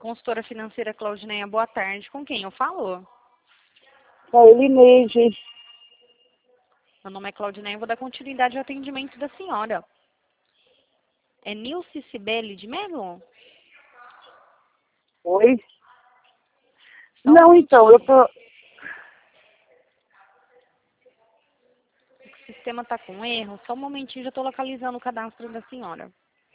Consultora financeira Claudineia, boa tarde. Com quem eu falo? Com a Elineide. Meu nome é Claudineia, vou dar continuidade ao atendimento da senhora. É Nilce Cibele de Melo? Oi? Só um Não, então, eu tô... O sistema está com erro. Só um momentinho, já estou localizando o cadastro da senhora.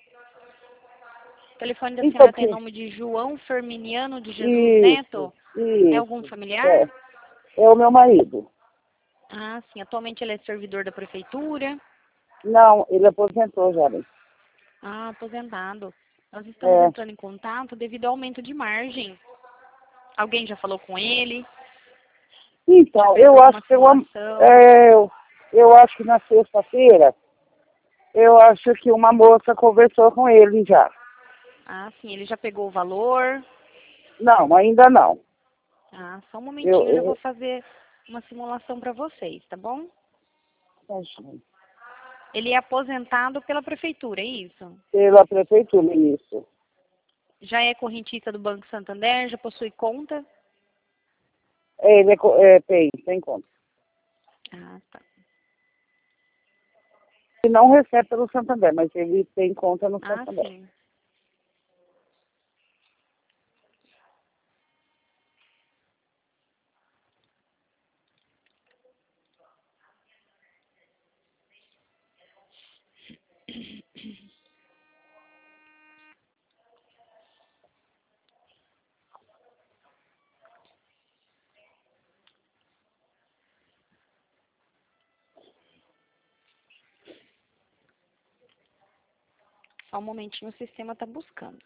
O telefone da Então, senhora tem nome de João Firminiano de Jesus Neto? É algum familiar? É o meu marido. Ah, sim. Atualmente ele é servidor da prefeitura? Não, ele aposentou já, né? Ah, aposentado. Nós estamos entrando em contato devido ao aumento de margem. Alguém já falou com ele? Então, Fez eu acho alguma que simulação? eu acho que na sexta-feira, eu acho que uma moça conversou com ele já. Ah, sim. Ele já pegou o valor? Não, ainda não. Ah, só um Eu, momentinho, eu já vou eu, fazer uma simulação para vocês, tá bom? eu- Ele é aposentado pela prefeitura, é isso? Pela prefeitura, isso. Já é correntista do Banco Santander, já possui conta? Ele tem conta. Ah, tá. Ele não recebe pelo Santander, mas ele tem conta no Ah, Santander. sim. Só um momentinho, o sistema está buscando.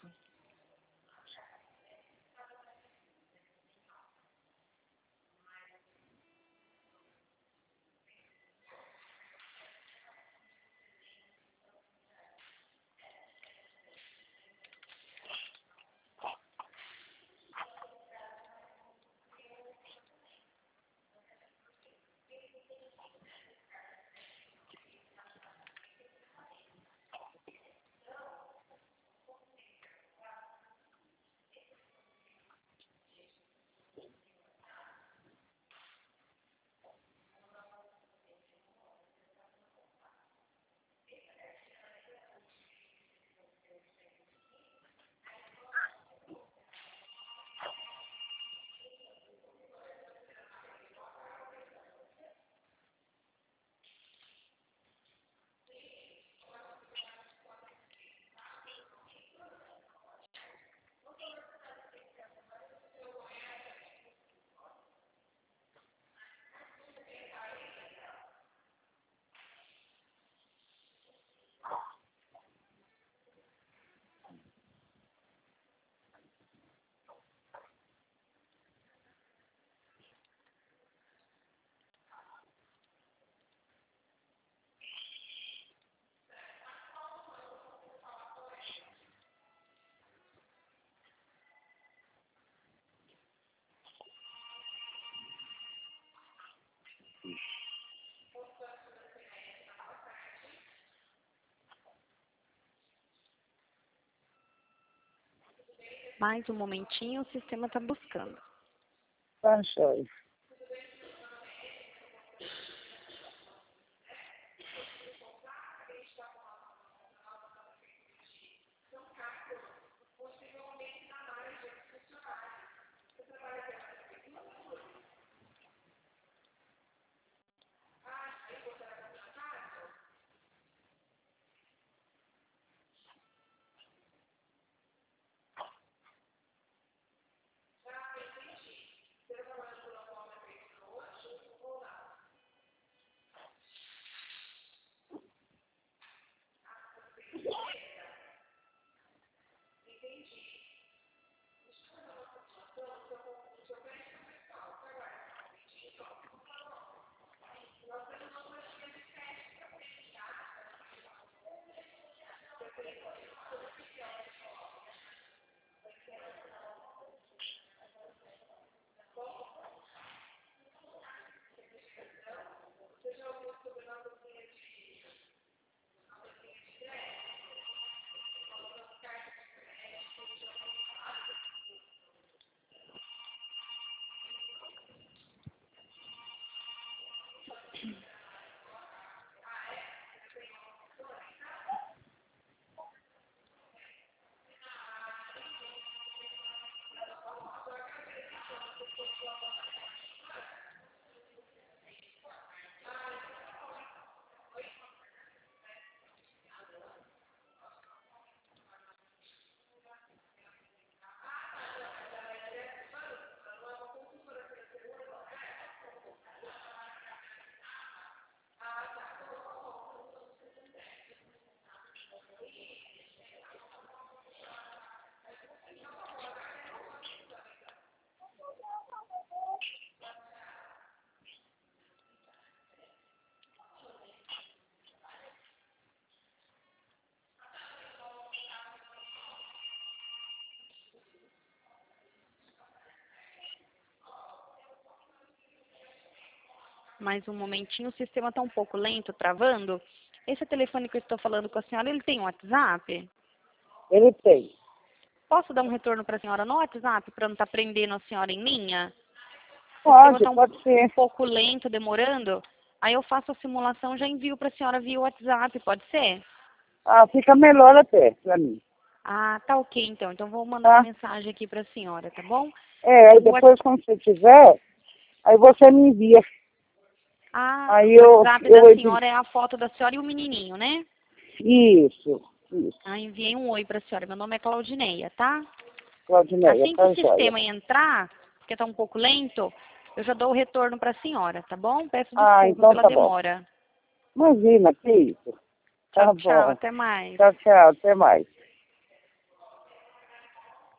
Mais um momentinho, o sistema está buscando. Tá, joia. Mais um momentinho, o sistema está um pouco lento, travando. Esse telefone que eu estou falando com a senhora, ele tem um WhatsApp? Ele tem. Posso dar um retorno para a senhora no WhatsApp para não estar prendendo a senhora em linha? O sistema Pode, está pode um ser. pouco lento, demorando. Aí eu faço a simulação, já envio para a senhora via WhatsApp, pode ser? Ah, fica melhor até pra mim. Ah, tá ok então. Então vou mandar uma Tá? mensagem aqui para a senhora, tá bom? Aí O depois quando você tiver, aí você me envia. Ah, Aí o eu, WhatsApp da eu edito. senhora é a foto da senhora e o menininho, né? Isso, isso. Ah, enviei um oi para a senhora. Meu nome é Claudineia, tá? Claudineia, Assim que o tá joia. sistema entrar, porque está um pouco lento, eu já dou o retorno para a senhora, tá bom? Peço Ah, desculpa então pela tá bom. demora. Imagina, que isso. Tchau, Tá tchau. bom. Até mais. Tchau, tchau. Até mais.